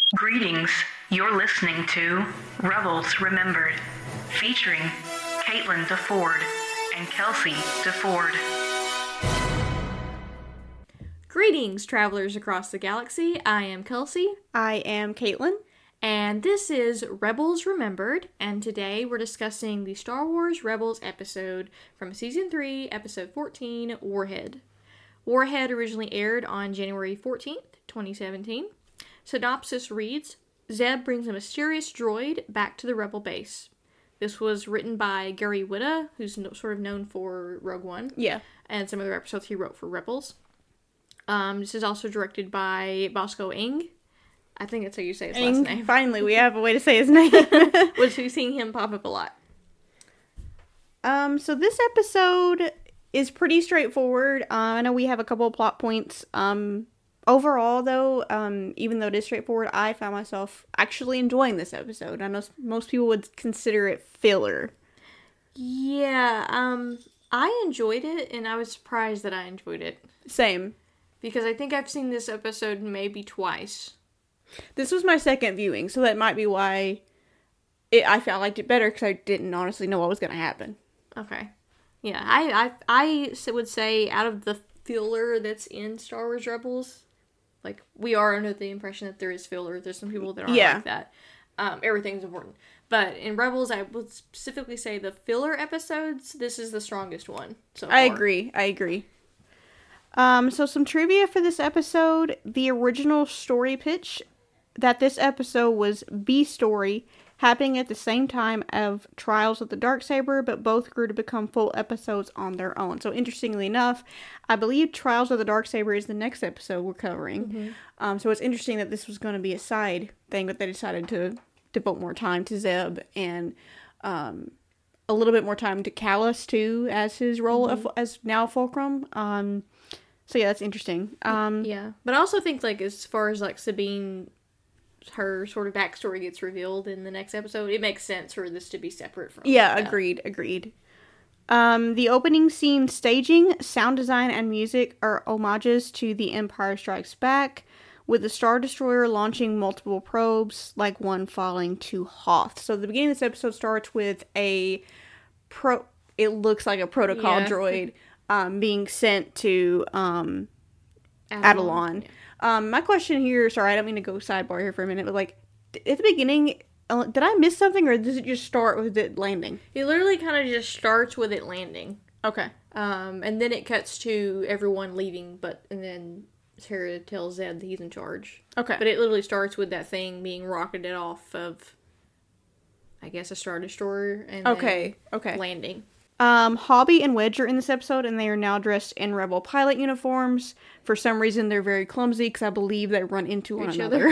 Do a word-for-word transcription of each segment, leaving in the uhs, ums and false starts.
Greetings. You're listening to Rebels Remembered, featuring Caitlin DeFord and Kelsey DeFord. Greetings, travelers across the galaxy. I am Kelsey. I am Caitlin. And this is Rebels Remembered, and today we're discussing the Star Wars Rebels episode from Season three, Episode fourteen, Warhead. Warhead originally aired on January fourteenth, twenty seventeen. Synopsis reads, Zeb brings a mysterious droid back to the Rebel base. This was written by Gary Whitta, who's no, sort of known for Rogue One. Yeah. And some other episodes he wrote for Rebels. Um, this is also directed by Bosco Ing. I think that's how you say his Ing, last name. Finally, we have a way to say his name. Which we've seen him pop up a lot. Um, so this episode is pretty straightforward. Uh, I know we have a couple of plot points. Um, overall, though, um, even though it is straightforward, I found myself actually enjoying this episode. I know most people would consider it filler. Yeah, um, I enjoyed it, and I was surprised that I enjoyed it. Same. Because I think I've seen this episode maybe twice. This was my second viewing, so that might be why it, I felt I liked it better, because I didn't honestly know what was going to happen. Okay. Yeah, I, I, I would say out of the filler that's in Star Wars Rebels, like, we are under the impression that there is filler. There's some people that aren't yeah. like that. Um, everything's important. But in Rebels, I would specifically say the filler episodes, this is the strongest one so far. I agree. I agree. Um, so some trivia for this episode. The original story pitch that this episode was B story, happening at the same time of Trials of the Darksaber, but both grew to become full episodes on their own. So interestingly enough, I believe Trials of the Darksaber is the next episode we're covering. Mm-hmm. Um, so it's interesting that this was going to be a side thing, but they decided to devote more time to Zeb and um, a little bit more time to Callus too, as his role mm-hmm. of, as now Fulcrum. Um, so yeah, that's interesting. Um, yeah, but I also think like as far as like Sabine, her sort of backstory gets revealed in the next episode, it makes sense for this to be separate from yeah that. agreed agreed um the opening scene staging, sound design, and music are homages to The Empire Strikes Back, with the Star Destroyer launching multiple probes, like one falling to Hoth. So the beginning of this episode starts with a pro it looks like a protocol yeah. droid um being sent to um Adalon, Adalon. Yeah. Um, my question here, sorry, I don't mean to go sidebar here for a minute, but like, at the beginning, uh, did I miss something, or does it just start with it landing? It literally kind of just starts with it landing. Okay. Um, and then it cuts to everyone leaving, but, and then Hera tells Zeb that he's in charge. Okay. But it literally starts with that thing being rocketed off of, I guess, a Star Destroyer, and okay. then okay. landing. Um, Hobby and Wedge are in this episode, and they are now dressed in Rebel pilot uniforms. For some reason, they're very clumsy, because I believe they run into one Each another.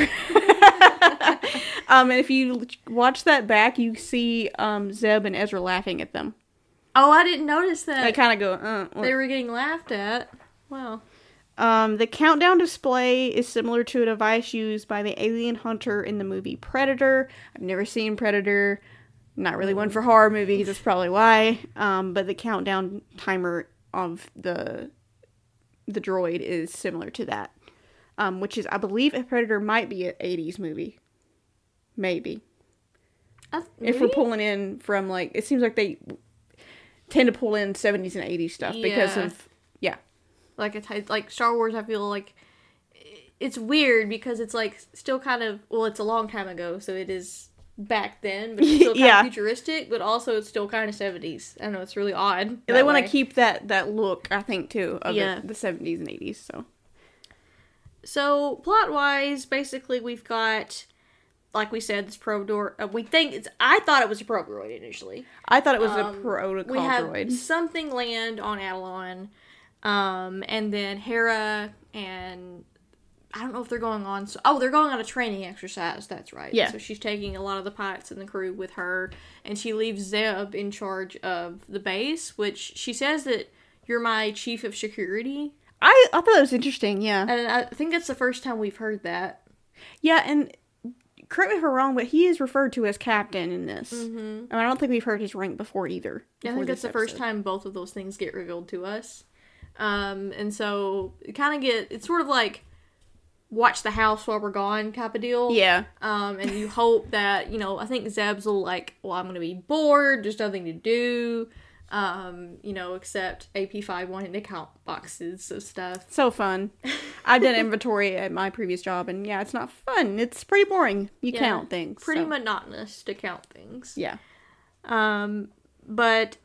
um, and if you watch that back, you see um, Zeb and Ezra laughing at them. Oh, I didn't notice that. They kind of go, uh. What? They were getting laughed at. Wow. Um, the countdown display is similar to a device used by the alien hunter in the movie Predator. I've never seen Predator. Not really one for horror movies, that's probably why. Um, but the countdown timer of the the droid is similar to that. Um, which is, I believe, a Predator might be an eighties movie. Maybe. Uh, maybe. If we're pulling in from, like, it seems like they tend to pull in seventies and eighties stuff yeah. because of, yeah. Like, a t- like Star Wars, I feel like, it's weird because it's, like, still kind of, well, it's a long time ago, so it is back then, but it's still kind yeah. of futuristic, but also it's still kind of seventies. I don't know, it's really odd. Yeah, they want to keep that, that look, I think, too, of yeah. the, the seventies and eighties, so. So, plot-wise, basically we've got, like we said, this probe door, uh, we think it's, I thought it was a probe droid initially. I thought it was um, a protocol we have droid. something land on Adalon, um, and then Hera and I don't know if they're going on... So, oh, they're going on a training exercise. That's right. Yeah. So she's taking a lot of the pilots and the crew with her, and she leaves Zeb in charge of the base, which she says that you're my chief of security. I, I thought that was interesting, yeah. And I think that's the first time we've heard that. Yeah, and correct me if I'm wrong, but he is referred to as captain in this. Mm-hmm. And I don't think we've heard his rank before either. Before I think that's the episode. First time both of those things get revealed to us. Um, and so, it kind of get... It's sort of like... watch the house while we're gone type of deal. Yeah. Um, and you hope that, you know, I think Zeb's will like, well, I'm going to be bored. There's nothing to do. Um, you know, except A P five wanting to count boxes of stuff. So fun. I've done inventory at my previous job, and yeah, it's not fun. It's pretty boring. You Yeah, count things. Pretty so. monotonous to count things. Yeah. Um, but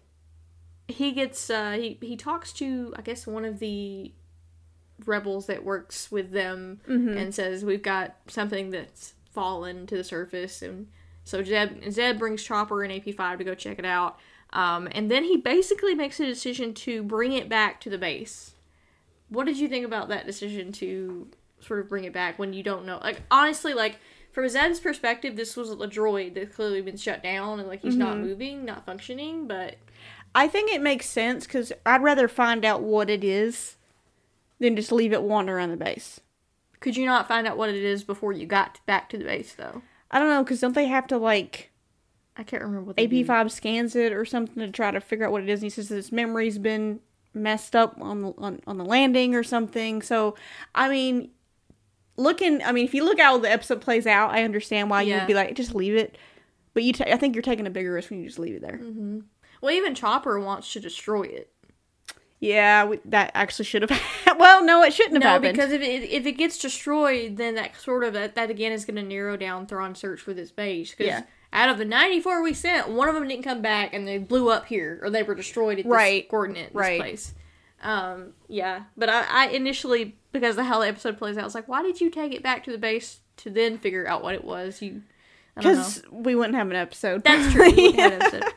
he gets, uh, he, he talks to, I guess, one of the rebels that works with them Mm-hmm. and says, we've got something that's fallen to the surface. And so Zeb, Zeb brings Chopper and A P five to go check it out. Um, and then he basically makes a decision to bring it back to the base. What did you think about that decision to sort of bring it back when you don't know? Like, honestly, like, from Zeb's perspective, this was a droid that's clearly been shut down and, like, he's mm-hmm. not moving, not functioning, but... I think it makes sense, because I'd rather find out what it is than just leave it wander around the base. Could you not find out what it is before you got back to the base, though? I don't know, because don't they have to, like... I can't remember what they A P five do. scans it or something to try to figure out what it is, and he says his memory's been messed up on the on, on the landing or something. So, I mean, looking, I mean, if you look how the episode plays out, I understand why Yeah. you'd be like, just leave it. But you, ta- I think you're taking a bigger risk when you just leave it there. Mm-hmm. Well, even Chopper wants to destroy it. Yeah, we, that actually should have. Well, no, it shouldn't have no, happened. because if it if it gets destroyed, then that sort of that, that again is going to narrow down Thrawn's search for this base. Because Yeah. out of the ninety-four we sent, one of them didn't come back, and they blew up here, or they were destroyed at this Right. coordinate, this Right. place. Um, yeah, but I, I initially, because of how the episode plays out, I was like, why did you take it back to the base to then figure out what it was? You, I don't know. Because we wouldn't have an episode. That's true. We wouldn't have an episode.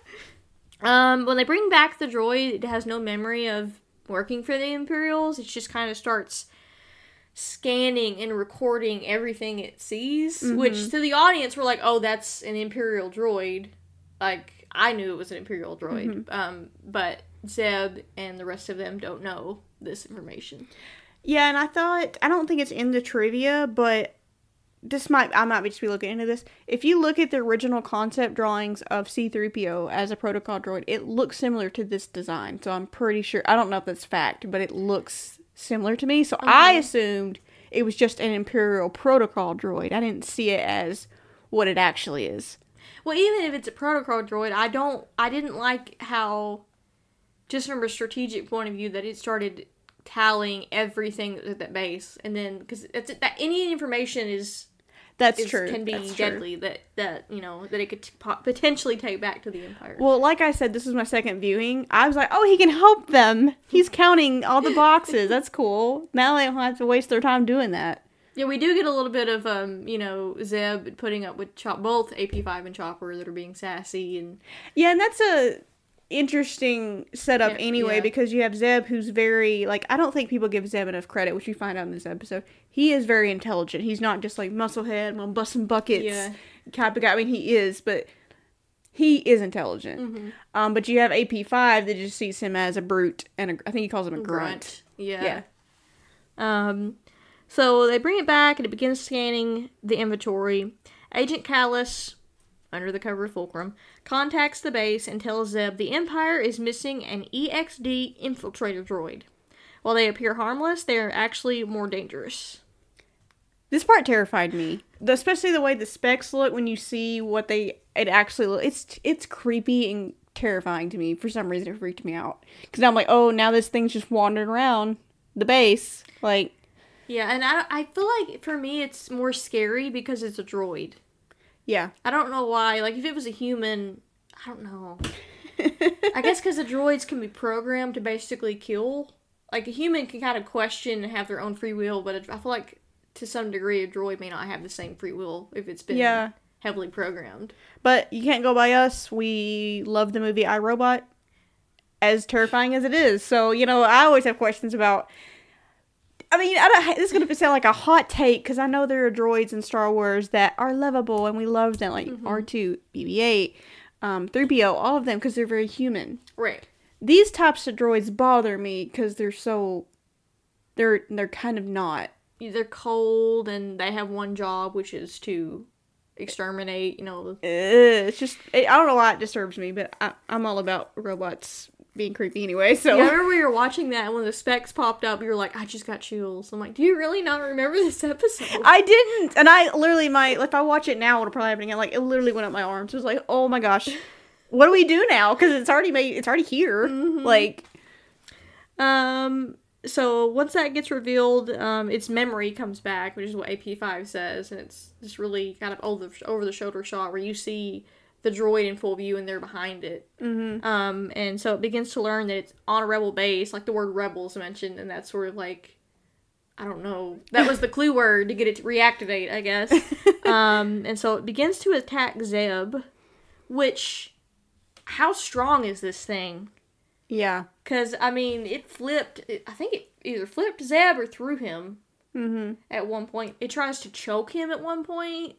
Um, when they bring back the droid, it has no memory of working for the Imperials. It just kind of starts scanning and recording everything it sees, Mhm. which to the audience we're like, oh, that's an Imperial droid. Like, I knew it was an Imperial droid. Mhm. Um, but Zeb and the rest of them don't know this information. Yeah, and I thought, I don't think it's in the trivia, but this might, I might just be looking into this. If you look at the original concept drawings of C three P O as a protocol droid, it looks similar to this design. So I'm pretty sure, I don't know if that's fact, but it looks similar to me. So Uh-huh. I assumed it was just an Imperial protocol droid. I didn't see it as what it actually is. Well, even if it's a protocol droid, I don't, I didn't like how, just from a strategic point of view, that it started tallying everything at that base, and then because it's that any information is That's is, true. can be That's true. deadly. That that you know that it could t- po- potentially take back to the Empire. Well, like I said, this is my second viewing. I was like, oh, he can help them. He's counting all the boxes. That's cool. Now they don't have to waste their time doing that. Yeah, we do get a little bit of um, you know, Zeb putting up with Chop- both A P five and Chopper that are being sassy and Yeah, and that's a interesting setup Yeah, anyway, yeah. because you have Zeb, who's very, like, I don't think people give Zeb enough credit, which you find out in this episode. He is very intelligent. He's not just like musclehead, well, busting buckets Yeah. type of guy. I mean, he is, but he is intelligent. mm-hmm. Um, but you have A P five that just sees him as a brute, and a, I think he calls him a grunt. Yeah. Yeah. Um, so they bring it back and it begins scanning the inventory. Agent Callus, under the cover of Fulcrum, contacts the base and tells Zeb the Empire is missing an E X D infiltrator droid. While they appear harmless, they are actually more dangerous. This part terrified me, The- especially the way the specs look when you see what they it actually look. It's it's creepy and terrifying to me. For some reason, it freaked me out because I'm like, oh, now this thing's just wandering around the base. Like, Yeah, and I, I feel like for me it's more scary because it's a droid. yeah, I don't know why. Like, if it was a human, I don't know. I guess because the droids can be programmed to basically kill. Like, a human can kind of question and have their own free will, but I feel like to some degree a droid may not have the same free will if it's been Yeah. heavily programmed. But you can't go by us. We love the movie iRobot, as terrifying as it is. So, you know, I always have questions about. I mean, I don't. This is gonna sound like a hot take because I know there are droids in Star Wars that are lovable and we love them, like Mhm. R two, B B eight, um, three P O, all of them because they're very human. Right. These types of droids bother me because they're so. They're they're kind of not. They're cold and they have one job, which is to exterminate, you know. Ugh, it's just. I don't know why it disturbs me, but I, I'm all about robots being creepy anyway, so. Yeah, I remember we were watching that, and when the specs popped up, you were like, I just got chills. I'm like, do you really not remember this episode? I didn't, and I literally, my, if I watch it now, it'll probably happen again, like, it literally went up my arms. It was like, oh my gosh, what do we do now? Because it's already made, it's already here, Mm-hmm. like. Um, so once that gets revealed, um, its memory comes back, which is what A P five says, and it's this really kind of over the, over the shoulder shot where you see the droid in full view and they're behind it. Mm-hmm. Um, and so it begins to learn that it's on a rebel base, like the word rebels mentioned, and that's sort of like, I don't know, that was the clue word to get it to reactivate, I guess. um, and so it begins to attack Zeb, which, how strong is this thing? Yeah. Because, I mean, it flipped, it, I think it either flipped Zeb or threw him Mm-hmm. at one point. It tries to choke him at one point.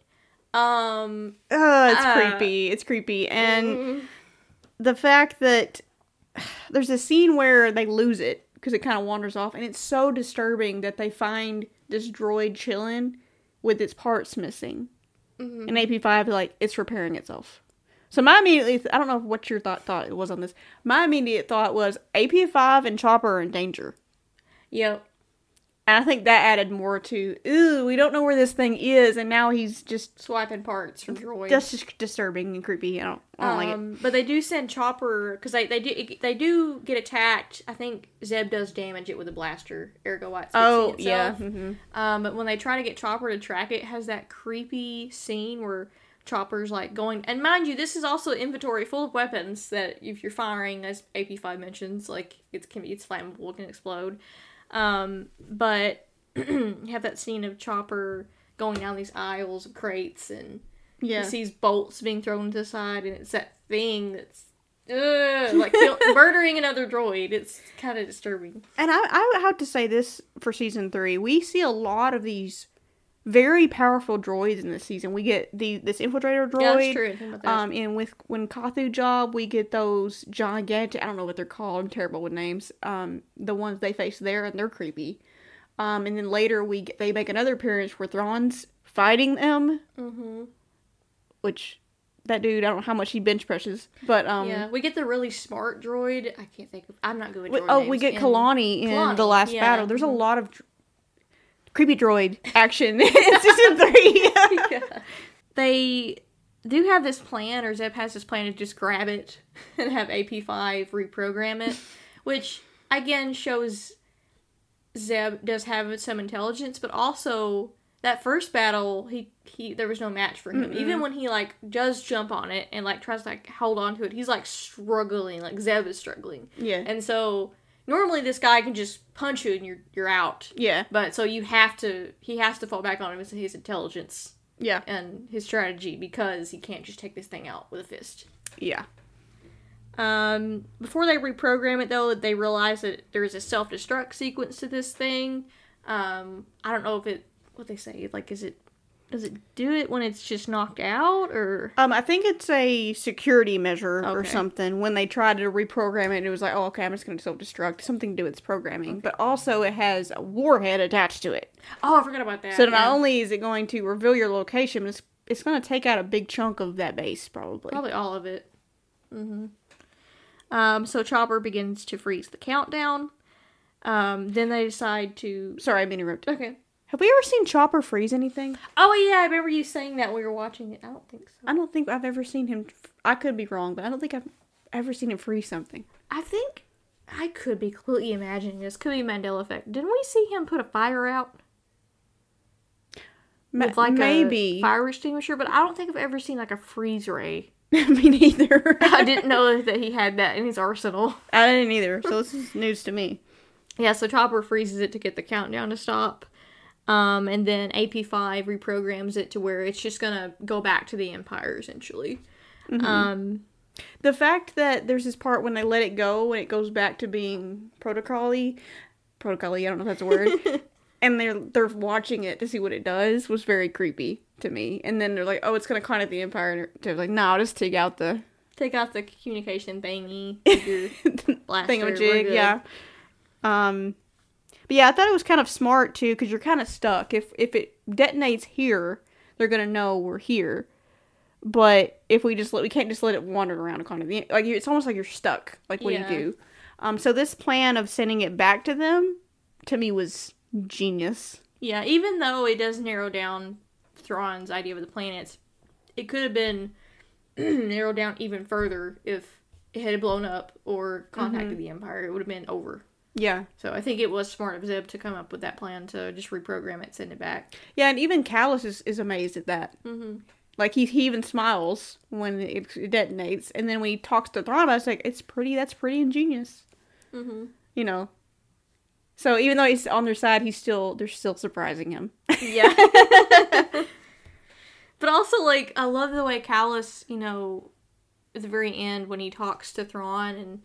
Um, Oh, it's uh, creepy. It's creepy. And mm, the fact that there's a scene where they lose it because it kind of wanders off, and it's so disturbing that they find this droid chilling with its parts missing. mhm. And A P five, like, it's repairing itself. So my immediate, I don't know what your thought thought it was on this. My immediate thought was A P five and Chopper are in danger. Yep. And I think that added more to, ooh, we don't know where this thing is, and now he's just, Swiping parts from droids. that's just disturbing and creepy. I don't, I don't like it. Um, but they do send Chopper, because they, they do they do get attacked. I think Zeb does damage it with a blaster, ergo White Oh, itself. yeah. Mm-hmm. Um, but when they try to get Chopper to track it, it has that creepy scene where Chopper's like going, and mind you, this is also an inventory full of weapons that if you're firing, as A P five mentions, like it can be, it's flammable, it can explode. Um, but you have that scene of Chopper going down these aisles of crates, and Yeah. he sees bolts being thrown to the side, and it's that thing that's ugh, like kill- murdering another droid. It's kind of disturbing. And I, I would have to say this for season three. We see a lot of these very powerful droids in this season. We get the this infiltrator droid. Yeah, that's true. I didn't think about that. Um, and with when Kathu job, we get those gigantic. I don't know what they're called. I'm terrible with names. Um, the ones they face there, and they're creepy. Um, and then later we get, they make another appearance where Thrawn's fighting them, mm-hmm. which that dude, I don't know how much he bench presses, but um, Yeah, we get the really smart droid. I can't think of. I'm not good with we- droid oh, names. we get And- Kalani in Kalani, the last yeah. battle. There's a Mhm. lot of dr- creepy droid action in season three. Yeah. They do have this plan, or Zeb has this plan to just grab it and have A P five reprogram it, which again shows Zeb does have some intelligence, but also that first battle, he he there was no match for him. Mm-mm. Even when he like does jump on it and like tries to like hold on to it, he's like struggling, like Zeb is struggling, Yeah. and so normally this guy can just punch you and you're you're out. Yeah. But so you have to, he has to fall back on him as his intelligence Yeah. and his strategy, because he can't just take this thing out with a fist. Yeah. Um, before they reprogram it, though, they realize that there's a self-destruct sequence to this thing. Um, I don't know if it, what they say, like, is it, does it do it when it's just knocked out, or? Um, I think it's a security measure or Okay. something. When they tried to reprogram it, it was like, oh, okay, I'm just going to self-destruct. Something to do with its programming. But also it has a warhead attached to it. Oh, I forgot about that. So not yeah. only is it going to reveal your location, but it's, it's going to take out a big chunk of that base, probably. Probably all of it. Mm-hmm. Um, so Chopper begins to freeze the countdown. Um, then they decide to... Sorry, I mean interrupt. Okay. Have we ever seen Chopper freeze anything? Oh, yeah, I remember you saying that when we were watching it. I don't think so. I don't think I've ever seen him... I could be wrong, but I don't think I've ever seen him freeze something. I think I could be completely imagining this. Could be Mandela effect. Didn't we see him put a fire out Ma- with like maybe. a fire extinguisher? But I don't think I've ever seen like a freeze ray. Me neither. I didn't know that he had that in his arsenal. I didn't either, so this is news to me. Yeah, so Chopper freezes it to get the countdown to stop. Um, and then A P five reprograms it to where it's just gonna go back to the Empire, essentially. Mm-hmm. Um, The fact that there's this part when they let it go and it goes back to being protocol-y, protocol-y, I don't know if that's a word, and they're they're watching it to see what it does was very creepy to me. And then they're like, oh, it's gonna contact the Empire, and they're like, no, just take out the take out the communication thingy. with your blaster, we're thingamajig, good. yeah. Um, but yeah, I thought it was kind of smart too, because you're kind of stuck. If if it detonates here, they're gonna know we're here. But if we just let, we can't just let it wander around kind of like it's almost like you're stuck. Like what Yeah. do you do? Um, so this plan of sending it back to them, to me, was genius. Yeah, even though it does narrow down Thrawn's idea of the planets, it could have been narrowed down even further if it had blown up or contacted Mm-hmm. the Empire. It would have been over. Yeah, So I think it was smart of Zeb to come up with that plan to just reprogram it, send it back. yeah, and even Callus is, is amazed at that. Mm-hmm. Like he he even smiles when it detonates, and then when he talks to Thrawn about it, it's like it's pretty. That's pretty ingenious. Mm-hmm. You know. So even though he's on their side, he's still they're still surprising him. Yeah. But also, like, I love the way Callus, you know, at the very end when he talks to Thrawn and,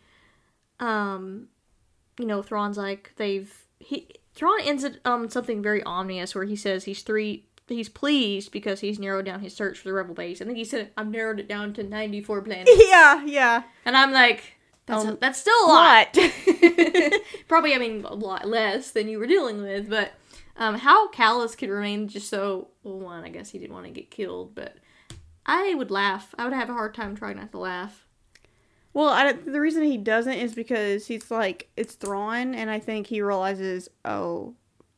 um, you know, Thrawn's like, they've, he, Thrawn ends it um something very ominous where he says he's three, he's pleased because he's narrowed down his search for the rebel base. I think he said, I've narrowed it down to ninety-four planets. yeah, yeah. And I'm like, that's, Um, a, that's still a lot. What? Probably, I mean, a lot less than you were dealing with, but um, how Callus could remain just so, well, one, I guess he didn't want to get killed, but I would laugh. I would have a hard time trying not to laugh. Well, I, the reason he doesn't is because he's like, it's Thrawn, and I think he realizes, oh,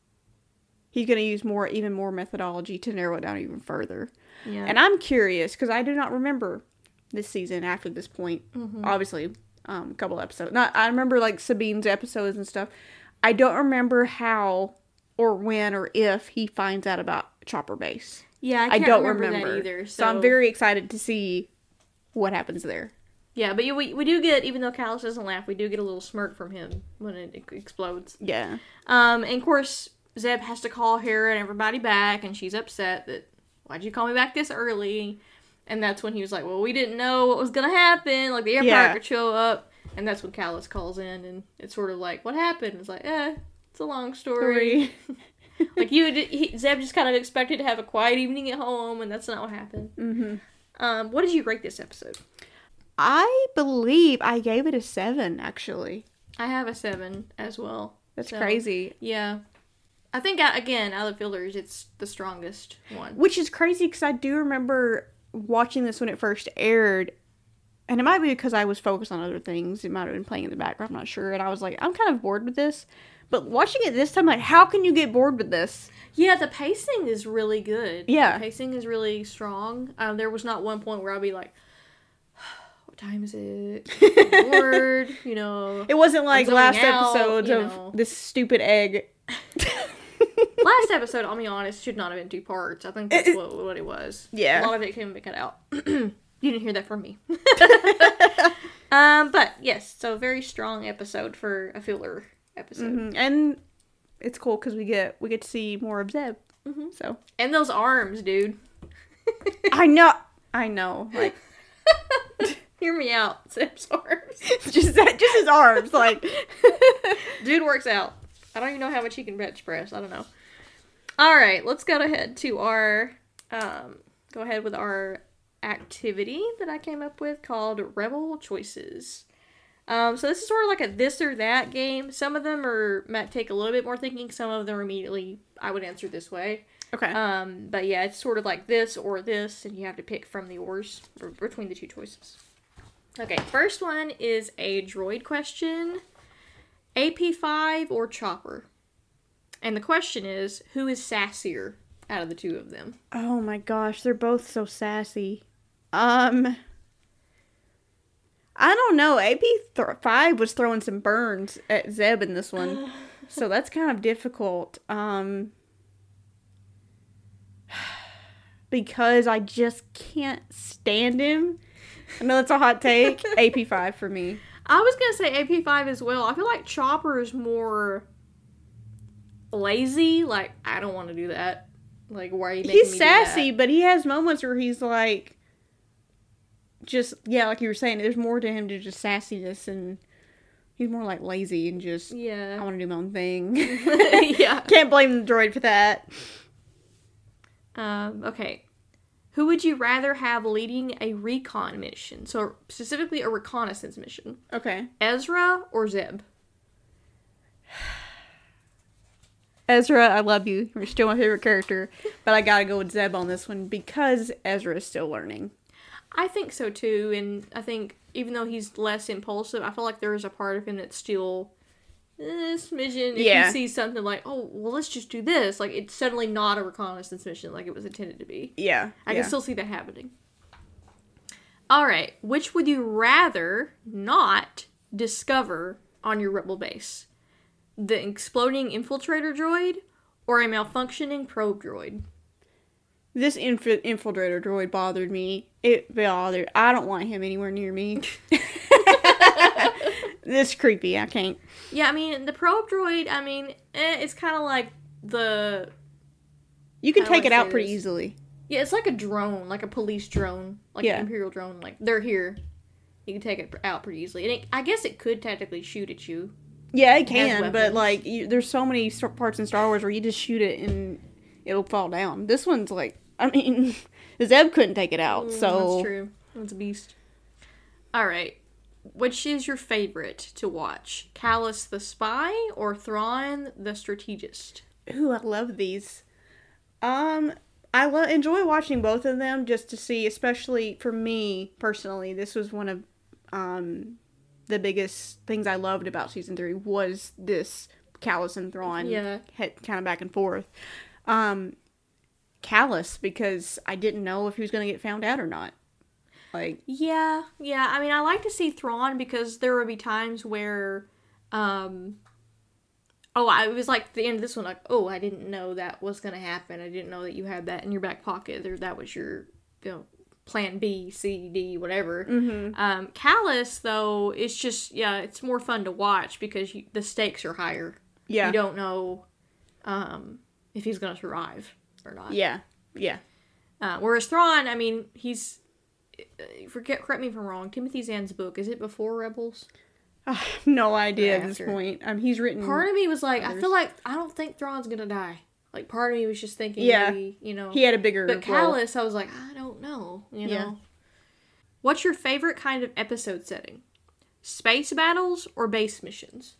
he's going to use more, even more methodology to narrow it down even further. Yeah. And I'm curious, because I do not remember this season after this point. Mhm. Obviously, um, a couple episodes. Not, I remember, like, Sabine's episodes and stuff. I don't remember how or when or if he finds out about Chopper Base. yeah, I, I, can't don't remember, remember. that either. So. so I'm very excited to see what happens there. Yeah, but you, we, we do get, even though Callus doesn't laugh, we do get a little smirk from him when it e- explodes. Yeah. Um, and of course, Zeb has to call Hera and everybody back, and she's upset that, why'd you call me back this early? And that's when he was like, well, we didn't know what was going to happen. Like, the Empire Yeah. could show up. And that's when Callus calls in, and it's sort of like, what happened? It's like, eh, it's a long story. Like, you, he, Zeb just kind of expected to have a quiet evening at home, and that's not what happened. Mm-hmm. Um, what did you rate this episode? I believe I gave it a seven, actually. I have a seven as well. That's So, crazy. Yeah. I think, uh, again, out of the fillers, it's the strongest one. Which is crazy because I do remember watching this when it first aired. And it might be because I was focused on other things. It might have been playing in the background. I'm not sure. And I was like, I'm kind of bored with this. But watching it this time, like, how can you get bored with this? Yeah, the pacing is really good. Yeah. The pacing is really strong. Um, there was not one point where I'd be like, what time is it? I'm bored, you know. It wasn't like zoning last out, episodes you of know. this stupid egg. Last episode, I'll be honest, should not have been two parts. I think that's what, what it was. Yeah. A lot of it can be cut out. You didn't hear that from me. um, but yes, so very strong episode for a filler episode. Mm-hmm. And it's cool because we get we get to see more of Zeb. Mm-hmm. So And those arms, dude. I know, I know, like Hear me out, Zeb's arms. just that, just his arms, like. Dude works out. I don't even know how much he can bench press. I don't know. All right, let's go ahead to our, um, go ahead with our activity that I came up with called Rebel Choices. Um, so this is sort of like a this or that game. Some of them are might take a little bit more thinking. Some of them are immediately, I would answer this way. Okay. Um, but yeah, it's sort of like this or this, and you have to pick from the ors or between the two choices. Okay, first one is a droid question. A P five or Chopper? And the question is, who is sassier out of the two of them? Oh my gosh, they're both so sassy. Um, I don't know. A P five was throwing some burns at Zeb in this one, so that's kind of difficult. Um, because I just can't stand him. I know that's a hot take. A P five for me. I was gonna say A P five as well. I feel like Chopper is more lazy. Like, I don't want to do that. Like, why are you making He's me sassy, do that? but he has moments where he's like, just, yeah, like you were saying, there's more to him to just sassiness, and he's more like lazy and just, I Yeah. want to do my own thing. Yeah. Can't blame the droid for that. Um, okay. Who would you rather have leading a recon mission? So, specifically a reconnaissance mission. Okay. Ezra or Zeb? Ezra, I love you. You're still my favorite character, but I gotta go with Zeb on this one because Ezra is still learning. I think so too, and I think even though he's less impulsive, I feel like there is a part of him that's still eh, smidgen. If Yeah. he sees something like, oh, well, let's just do this, like it's suddenly not a reconnaissance mission like it was intended to be. Yeah. I yeah. can still see that happening. All right, which would you rather not discover on your rebel base? The exploding infiltrator droid or a malfunctioning probe droid? This inf- infiltrator droid bothered me. It bothered. I don't want him anywhere near me. This is creepy. I can't. Yeah, I mean, the probe droid, I mean, eh, it's kind of like the... You can How do take I it out say pretty this? easily. Yeah, it's like a drone, like a police drone, like Yeah. an Imperial drone. Like, they're here. You can take it out pretty easily. And it, I guess it could technically shoot at you. Yeah, it It has can, but weapons. like, you, there's so many st- parts in Star Wars where you just shoot it and it'll fall down. This one's like, I mean, Zeb couldn't take it out, Mm, so That's true. That's a beast. All right. Which is your favorite to watch? Callus the Spy or Thrawn the Strategist? ooh, I love these. Um, I lo- enjoy watching both of them just to see, especially for me personally. This was one of um the biggest things I loved about season three was this Callus and Thrawn Yeah. kind of back and forth. Um, Callus because I didn't know if he was going to get found out or not. Like, Yeah, yeah. I mean, I like to see Thrawn because there would be times where, um, oh, I it was like the end of this one, like, oh, I didn't know that was gonna happen. I didn't know that you had that in your back pocket. There, that was your, you know, plan B, C, D, whatever. mm-hmm. Um, Callus though, it's just yeah, it's more fun to watch because you, the stakes are higher. yeah, You don't know, um, if he's gonna survive or not. yeah, yeah. Uh, whereas Thrawn, I mean, he's. Forget, correct me if I'm wrong. Timothy Zahn's book, is it before Rebels? I have no idea at this After. point. Um, he's written. Part of me was like, I others. feel like I don't think Thrawn's gonna die. Like part of me was just thinking, Yeah. maybe, you know. He had a bigger. But role. Callus, I was like, I don't know. You know. Yeah. What's your favorite kind of episode setting? Space battles or base missions?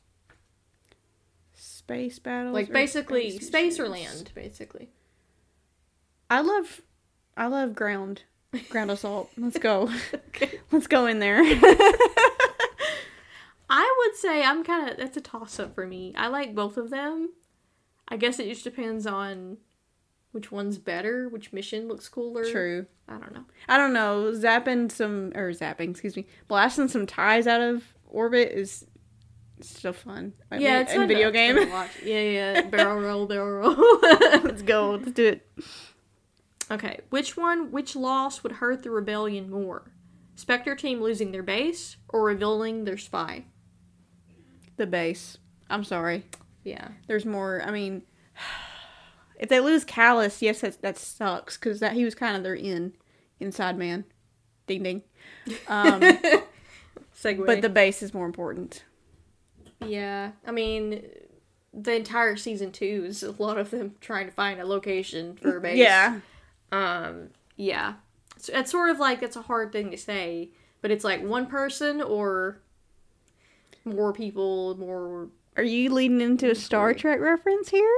Space battles, Like or basically space space or missions? land, basically. I love, I love ground, ground assault. Let's go. Okay. Let's go in there. I would say I'm kind of that's a toss up for me. I like both of them. I guess it just depends on which one's better, which mission looks cooler. True. I don't know. I don't know. Zapping some or zapping, excuse me, blasting some ties out of orbit is still fun. I Yeah, mean, it's in a fun video to- it's fun game. to watch. Yeah, yeah. Barrel roll, barrel roll. Let's go. Let's do it. Okay, which one, which loss would hurt the rebellion more? Spectre team losing their base or revealing their spy? The base. I'm sorry. Yeah. There's more. I mean, if they lose Callus, yes, that that sucks because that he was kind of their in inside man. Ding ding. Um, Segue. but the base is more important. Yeah, I mean, the entire season two is a lot of them trying to find a location for a base. Yeah. Um, yeah. So it's sort of like, it's a hard thing to say, but it's like one person or more people, more... Are you leading into a Star Trek reference here?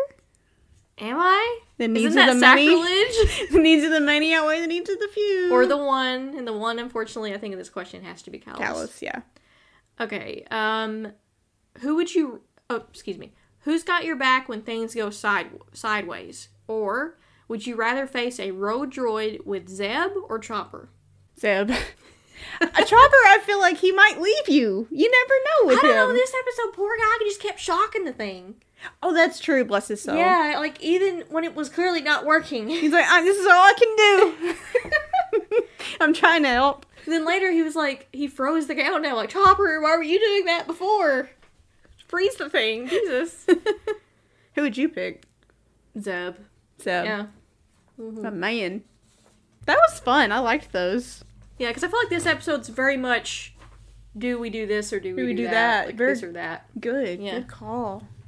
Am I? The needs Isn't of that the many. sacrilege? The needs of the many outweigh the needs of the few. Or the one, and the one, unfortunately, I think in this question has to be Callus. Callus, yeah. Okay, um, who would you, oh, excuse me, who's got your back when things go side sideways? Or would you rather face a road droid with Zeb or Chopper? Zeb. A Chopper, I feel like he might leave you. You never know with I don't him. know, this episode, poor guy just kept shocking the thing. Oh, that's true. Bless his soul. Yeah, like, even when it was clearly not working. He's like, ah, this is all I can do. I'm trying to help. Then later he was like, he froze the countdown, like, Chopper, why were you doing that before? Freeze the thing, Jesus. Who would you pick? Zeb. Zeb. Yeah. Mm-hmm. A man. That was fun. I liked those. Yeah, because I feel like this episode's very much, do we do this or do we, Do we do, do that? that? Like Very- this or that. Good. Yeah. Good call.